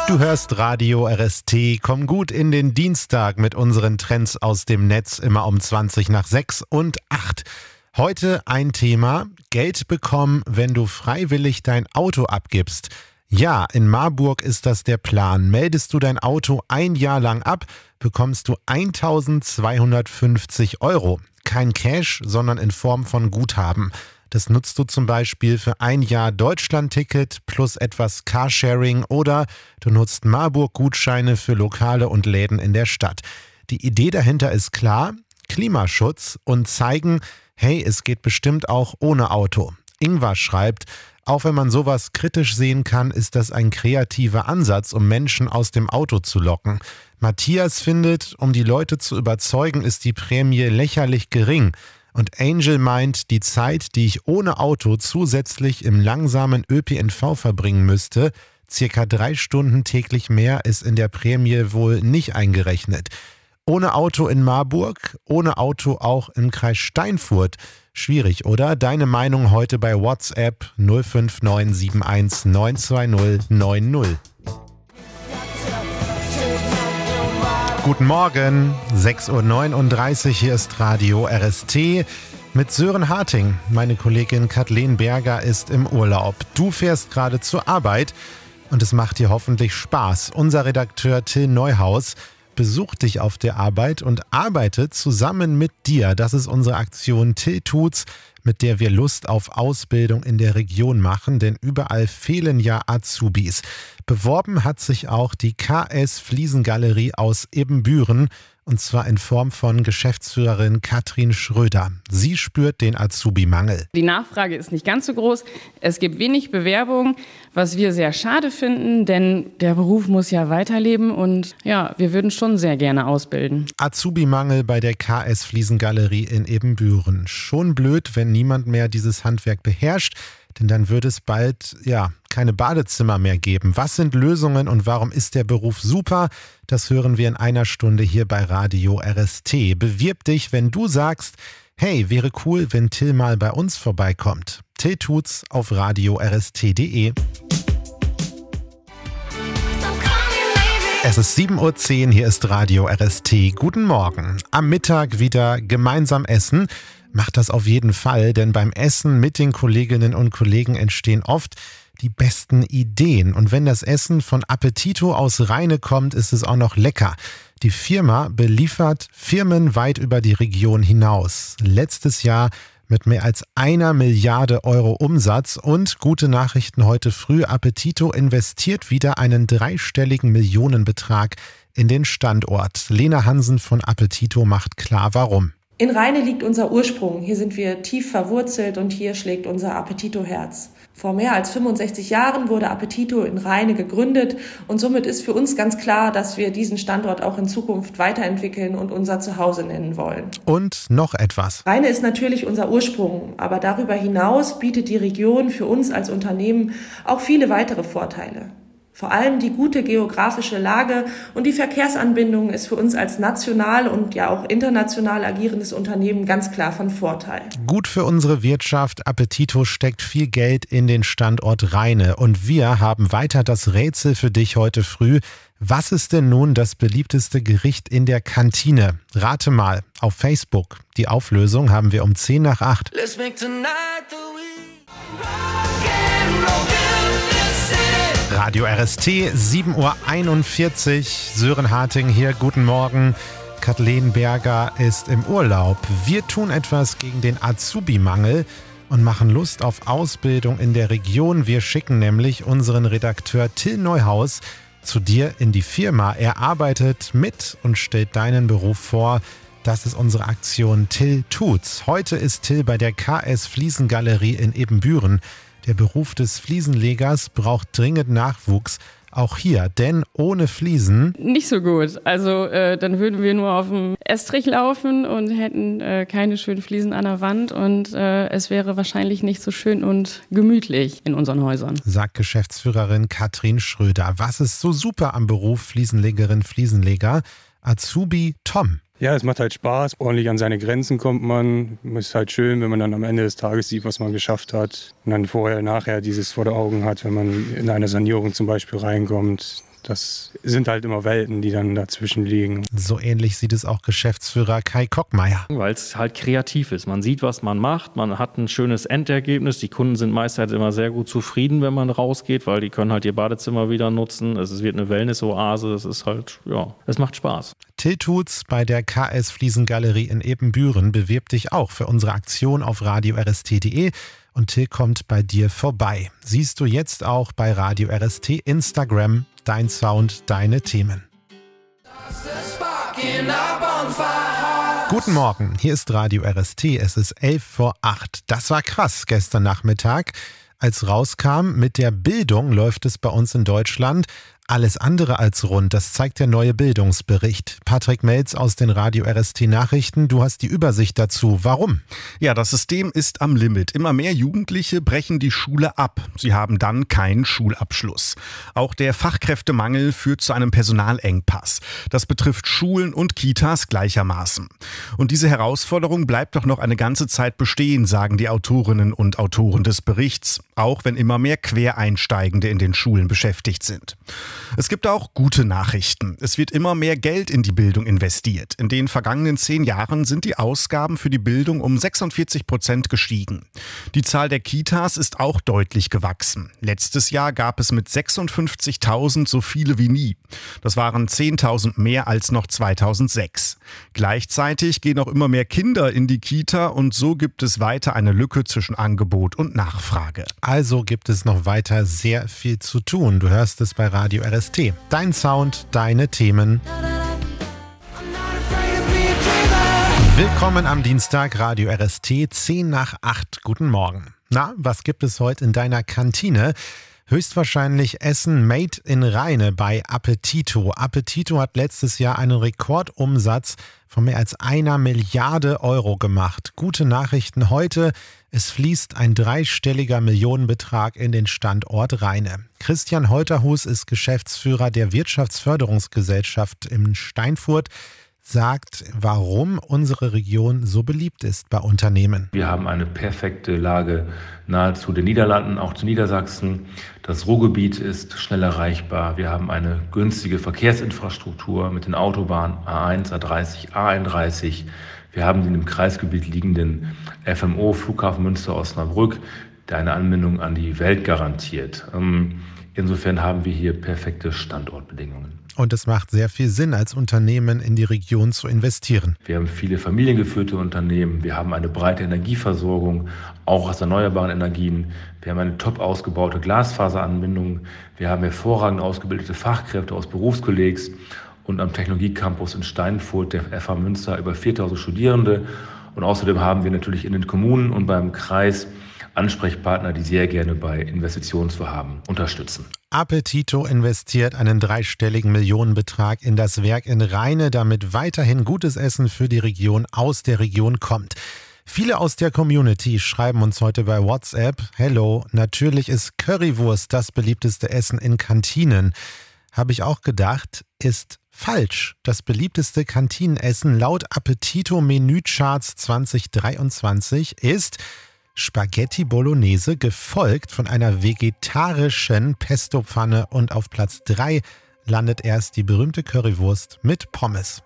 Du hörst Radio RST. Komm gut in den Dienstag mit unseren Trends aus dem Netz, immer um 20 nach 6 und 8. Heute ein Thema: Geld bekommen, wenn du freiwillig dein Auto abgibst. Ja, in Marburg ist das der Plan. Meldest du dein Auto ein Jahr lang ab, bekommst du 1.250 €. Kein Cash, sondern in Form von Guthaben. Das nutzt du zum Beispiel für ein Jahr Deutschland-Ticket plus etwas Carsharing oder du nutzt Marburg-Gutscheine für Lokale und Läden in der Stadt. Die Idee dahinter ist klar: Klimaschutz und zeigen, hey, es geht bestimmt auch ohne Auto. Ingvar schreibt: Auch wenn man sowas kritisch sehen kann, ist das ein kreativer Ansatz, um Menschen aus dem Auto zu locken. Matthias findet, um die Leute zu überzeugen, ist die Prämie lächerlich gering. Und Angel meint, die Zeit, die ich ohne Auto zusätzlich im langsamen ÖPNV verbringen müsste, circa 3 Stunden täglich mehr, ist in der Prämie wohl nicht eingerechnet. Ohne Auto in Marburg, ohne Auto auch im Kreis Steinfurt. Schwierig, oder? Deine Meinung heute bei WhatsApp 05971 920 90. Guten Morgen, 6.39 Uhr, hier ist Radio RST mit Sören Harting. Meine Kollegin Kathleen Berger ist im Urlaub. Du fährst gerade zur Arbeit und es macht dir hoffentlich Spaß. Unser Redakteur Till Neuhaus besucht dich auf der Arbeit und arbeitet zusammen mit dir. Das ist unsere Aktion Till tut's, mit der wir Lust auf Ausbildung in der Region machen, denn überall fehlen ja Azubis. Beworben hat sich auch die KS Fliesengalerie aus Ibbenbüren, und zwar in Form von Geschäftsführerin Katrin Schröder. Sie spürt den Azubi-Mangel. Die Nachfrage ist nicht ganz so groß. Es gibt wenig Bewerbungen, was wir sehr schade finden, denn der Beruf muss ja weiterleben und ja, wir würden schon sehr gerne ausbilden. Azubi-Mangel bei der KS Fliesengalerie in Ibbenbüren. Schon blöd, wenn niemand mehr dieses Handwerk beherrscht, denn dann würde es bald, keine Badezimmer mehr geben. Was sind Lösungen und warum ist der Beruf super? Das hören wir in einer Stunde hier bei Radio RST. Bewirb dich, wenn du sagst, hey, wäre cool, wenn Till mal bei uns vorbeikommt. Till tut's auf radiorst.de. Es ist 7.10 Uhr, hier ist Radio RST. Guten Morgen. Am Mittag wieder gemeinsam essen. Macht das auf jeden Fall, denn beim Essen mit den Kolleginnen und Kollegen entstehen oft die besten Ideen. Und wenn das Essen von Appetito aus Rheine kommt, ist es auch noch lecker. Die Firma beliefert Firmen weit über die Region hinaus. Letztes Jahr mit mehr als 1 Milliarde € Umsatz und gute Nachrichten heute früh: Appetito investiert wieder einen 3-stelligen Millionenbetrag in den Standort. Lena Hansen von Appetito macht klar, warum. In Rheine liegt unser Ursprung. Hier sind wir tief verwurzelt und hier schlägt unser Appetito-Herz. Vor mehr als 65 Jahren wurde Appetito in Rheine gegründet und somit ist für uns ganz klar, dass wir diesen Standort auch in Zukunft weiterentwickeln und unser Zuhause nennen wollen. Und noch etwas. Rheine ist natürlich unser Ursprung, aber darüber hinaus bietet die Region für uns als Unternehmen auch viele weitere Vorteile. Vor allem die gute geografische Lage und die Verkehrsanbindung ist für uns als national und ja auch international agierendes Unternehmen ganz klar von Vorteil. Gut für unsere Wirtschaft. Appetito steckt viel Geld in den Standort Rheine. Und wir haben weiter das Rätsel für dich heute früh. Was ist denn nun das beliebteste Gericht in der Kantine? Rate mal auf Facebook. Die Auflösung haben wir um 10 nach 8. Let's make tonight the week. Radio RST, 7.41 Uhr. Sören Harting hier, guten Morgen. Kathleen Berger ist im Urlaub. Wir tun etwas gegen den Azubi-Mangel und machen Lust auf Ausbildung in der Region. Wir schicken nämlich unseren Redakteur Till Neuhaus zu dir in die Firma. Er arbeitet mit und stellt deinen Beruf vor. Das ist unsere Aktion Till tut's. Heute ist Till bei der KS Fliesengalerie in Ibbenbüren. Der Beruf des Fliesenlegers braucht dringend Nachwuchs. Auch hier, denn ohne Fliesen... Nicht so gut. Also dann würden wir nur auf dem Estrich laufen und hätten keine schönen Fliesen an der Wand. Und es wäre wahrscheinlich nicht so schön und gemütlich in unseren Häusern. Sagt Geschäftsführerin Katrin Schröder. Was ist so super am Beruf Fliesenlegerin, Fliesenleger? Azubi Tom. Ja, es macht halt Spaß. Ordentlich an seine Grenzen kommt man. Es ist halt schön, wenn man dann am Ende des Tages sieht, was man geschafft hat. Und dann vorher, nachher dieses vor den Augen hat, wenn man in eine Sanierung zum Beispiel reinkommt. das sind halt immer Welten, die dann dazwischen liegen. So ähnlich sieht es auch Geschäftsführer Kai Kockmeier. Weil es halt kreativ ist. Man sieht, was man macht, man hat ein schönes Endergebnis. Die Kunden sind meist halt immer sehr gut zufrieden, wenn man rausgeht, weil die können halt ihr Badezimmer wieder nutzen. Es wird eine Wellness-Oase, es ist halt, es macht Spaß. Till Tutz bei der KS Fliesengalerie in Ebenbüren bewirbt dich auch für unsere Aktion auf radio-rst.de. Und Till kommt bei dir vorbei. Siehst du jetzt auch bei Radio RST Instagram. Dein Sound, deine Themen. Guten Morgen, hier ist Radio RST. Es ist 7:11. Das war krass gestern Nachmittag. Als rauskam, mit der Bildung läuft es bei uns in Deutschland alles andere als rund. Das zeigt der neue Bildungsbericht. Patrick Melz aus den Radio RST Nachrichten. Du hast die Übersicht dazu. Warum? Ja, das System ist am Limit. Immer mehr Jugendliche brechen die Schule ab. Sie haben dann keinen Schulabschluss. Auch der Fachkräftemangel führt zu einem Personalengpass. Das betrifft Schulen und Kitas gleichermaßen. Und diese Herausforderung bleibt doch noch eine ganze Zeit bestehen, sagen die Autorinnen und Autoren des Berichts. Auch wenn immer mehr Quereinsteigende in den Schulen beschäftigt sind. Es gibt auch gute Nachrichten. Es wird immer mehr Geld in die Bildung investiert. In den vergangenen 10 Jahren sind die Ausgaben für die Bildung um 46% gestiegen. Die Zahl der Kitas ist auch deutlich gewachsen. Letztes Jahr gab es mit 56.000 so viele wie nie. Das waren 10.000 mehr als noch 2006. Gleichzeitig gehen auch immer mehr Kinder in die Kita und so gibt es weiter eine Lücke zwischen Angebot und Nachfrage. Also gibt es noch weiter sehr viel zu tun. Du hörst es bei Radio RST. Dein Sound, deine Themen. Willkommen am Dienstag, Radio RST, 7:10. Guten Morgen. Na, was gibt es heute in deiner Kantine? Höchstwahrscheinlich Essen made in Rheine bei Appetito. Appetito hat letztes Jahr einen Rekordumsatz von mehr als 1 Milliarde Euro gemacht. Gute Nachrichten heute. Es fließt ein 3-stelliger Millionenbetrag in den Standort Rheine. Christian Holterhus ist Geschäftsführer der Wirtschaftsförderungsgesellschaft in Steinfurt, sagt, warum unsere Region so beliebt ist bei Unternehmen. Wir haben eine perfekte Lage nahezu den Niederlanden, auch zu Niedersachsen. Das Ruhrgebiet ist schnell erreichbar. Wir haben eine günstige Verkehrsinfrastruktur mit den Autobahnen A1, A30, A31. Wir haben den im Kreisgebiet liegenden FMO, Flughafen Münster-Osnabrück, der eine Anbindung an die Welt garantiert. Insofern haben wir hier perfekte Standortbedingungen. Und es macht sehr viel Sinn, als Unternehmen in die Region zu investieren. Wir haben viele familiengeführte Unternehmen. Wir haben eine breite Energieversorgung, auch aus erneuerbaren Energien. Wir haben eine top ausgebaute Glasfaseranbindung. Wir haben hervorragend ausgebildete Fachkräfte aus Berufskollegs. Und am Technologiecampus in Steinfurt, der FH Münster, über 4.000 Studierende. Und außerdem haben wir natürlich in den Kommunen und beim Kreis Ansprechpartner, die sehr gerne bei Investitionsvorhaben unterstützen. Appetito investiert einen 3-stelligen Millionenbetrag in das Werk in Rheine, damit weiterhin gutes Essen für die Region aus der Region kommt. Viele aus der Community schreiben uns heute bei WhatsApp: Hello, natürlich ist Currywurst das beliebteste Essen in Kantinen. Habe ich auch gedacht, ist falsch. Das beliebteste Kantinenessen laut Appetito Menücharts 2023 ist Spaghetti Bolognese, gefolgt von einer vegetarischen Pestopfanne, und auf Platz 3 landet erst die berühmte Currywurst mit Pommes.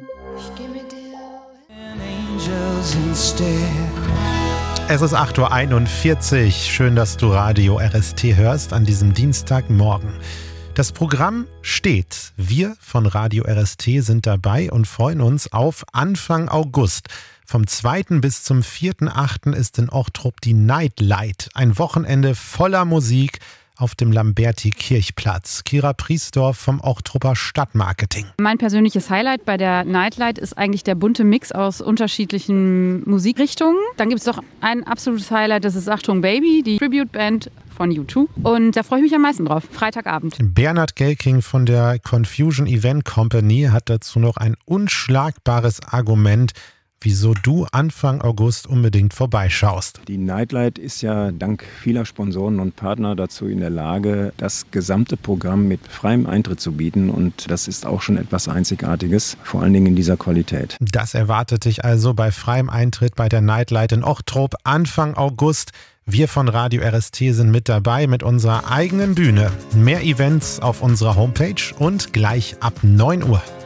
Es ist 8:41 Uhr. Schön, dass du Radio RST hörst an diesem Dienstagmorgen. Das Programm steht. Wir von Radio RST sind dabei und freuen uns auf Anfang August. Vom 2. bis zum 4.8. ist in Ochtrup die Nightlight. Ein Wochenende voller Musik auf dem Lamberti-Kirchplatz. Kira Priesdorf vom Ochtrupper Stadtmarketing. Mein persönliches Highlight bei der Nightlight ist eigentlich der bunte Mix aus unterschiedlichen Musikrichtungen. Dann gibt es doch ein absolutes Highlight, das ist Achtung Baby, die Tribute-Band von U2. Und da freue ich mich am meisten drauf. Freitagabend. Bernhard Gelking von der Confusion Event Company hat dazu noch ein unschlagbares Argument, wieso du Anfang August unbedingt vorbeischaust. Die Nightlight ist ja dank vieler Sponsoren und Partner dazu in der Lage, das gesamte Programm mit freiem Eintritt zu bieten. Und das ist auch schon etwas Einzigartiges, vor allen Dingen in dieser Qualität. Das erwartet dich also bei freiem Eintritt bei der Nightlight in Ochtrup Anfang August. Wir von Radio RST sind mit dabei mit unserer eigenen Bühne. Mehr Events auf unserer Homepage und gleich ab 9 Uhr.